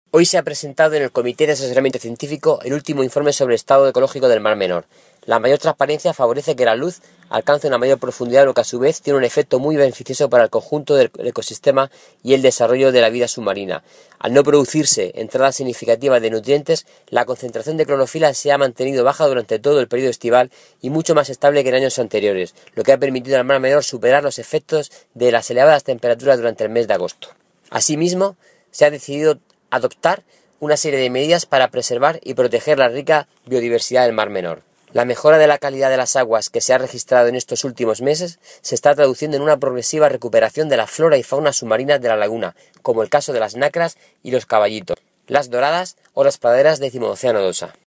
Hoy se ha presentado en el Comité de Asesoramiento Científico el último informe sobre el estado ecológico del Mar Menor. La mayor transparencia favorece que la luz alcance una mayor profundidad, lo que a su vez tiene un efecto muy beneficioso para el conjunto del ecosistema y el desarrollo de la vida submarina. Al no producirse entrada significativa de nutrientes, la concentración de clorofila se ha mantenido baja durante todo el periodo estival y mucho más estable que en años anteriores, lo que ha permitido al Mar Menor superar los efectos de las elevadas temperaturas durante el mes de agosto. Asimismo, se ha decidido adoptar una serie de medidas para preservar y proteger la rica biodiversidad del Mar Menor. La mejora de la calidad de las aguas que se ha registrado en estos últimos meses se está traduciendo en una progresiva recuperación de la flora y fauna submarina de la laguna, como el caso de las nacras y los caballitos, las doradas o las praderas de Cimodocea nodosa.